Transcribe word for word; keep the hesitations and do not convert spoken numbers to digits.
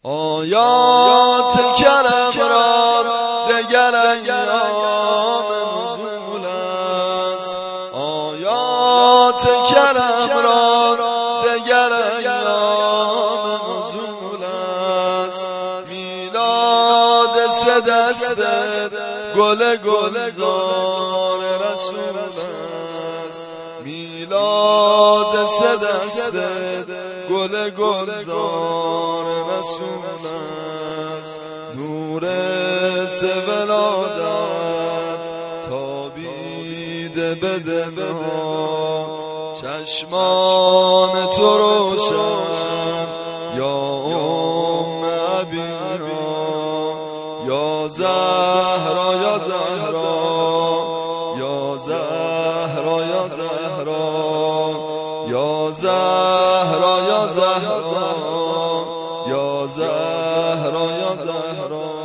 آیات کرم را دگر ایام نزول است، آیات کرم را دگر ایام نزول است. میلاد سه دسته گل گلزار رسول است، میلاد سه دسته گل گلزار رسول است. نور سه ولادت تابیده به دلها، چشمان تو روشن یا ام ابینا، یا زهرا یا زهرا یا زهرا یا زهرا یا زهرا یا زهرا یا زهرا یا زهرا.